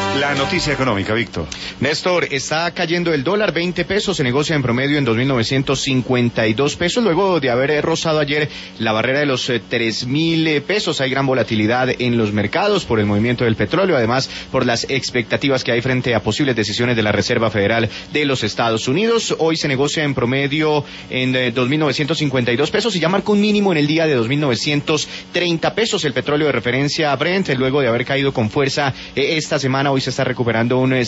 La noticia económica, Víctor. Néstor, está cayendo el dólar, 20 pesos, se negocia en promedio en 2.952 pesos, luego de haber rozado ayer la barrera de los 3.000 pesos. Hay gran volatilidad en los mercados por el movimiento del petróleo, además por las expectativas que hay frente a posibles decisiones de la Reserva Federal de los Estados Unidos. Hoy se negocia en promedio en 2.952 pesos y ya marcó un mínimo en el día de 2.930 pesos. El petróleo de referencia Brent, luego de haber caído con fuerza esta semana, hoy se está recuperando un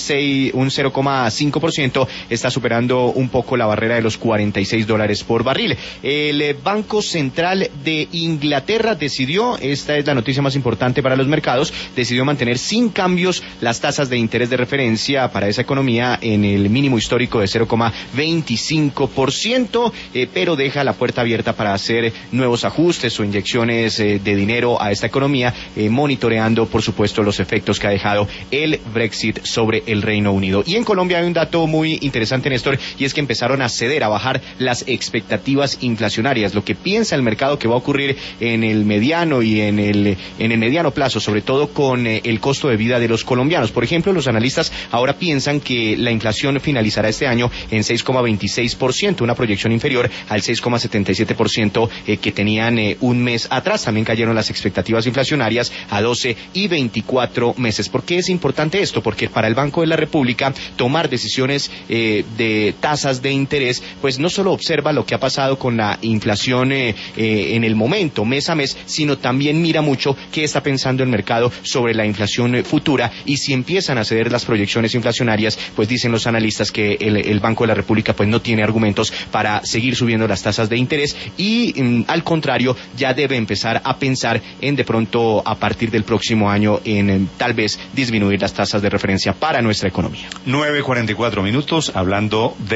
0,5%, está superando un poco la barrera de los $46 por barril. El Banco Central de Inglaterra decidió, esta es la noticia más importante para los mercados, decidió mantener sin cambios las tasas de interés de referencia para esa economía en el mínimo histórico de 0,25%, pero deja la puerta abierta para hacer nuevos ajustes o inyecciones de dinero a esta economía, monitoreando por supuesto los efectos que ha dejado el Brexit sobre el Reino Unido. Y en Colombia hay un dato muy interesante, Néstor, y es que empezaron a ceder, a bajar las expectativas inflacionarias, lo que piensa el mercado que va a ocurrir en el mediano y en el mediano plazo, sobre todo con el costo de vida de los colombianos. Por ejemplo, los analistas ahora piensan que la inflación finalizará este año en 6,26%, una proyección inferior al 6,77% que tenían un mes atrás. También cayeron las expectativas inflacionarias a 12 y 24 meses. ¿Por qué es importante esto? Porque para el Banco de la República tomar decisiones de tasas de interés, pues no solo observa lo que ha pasado con la inflación en el momento, mes a mes, sino también mira mucho qué está pensando el mercado sobre la inflación futura, y si empiezan a ceder las proyecciones inflacionarias, pues dicen los analistas que el Banco de la República pues no tiene argumentos para seguir subiendo las tasas de interés y al contrario ya debe empezar a pensar en de pronto a partir del próximo año en tal vez disminuir las tasas de referencia para nuestra economía. 9:44 minutos, hablando de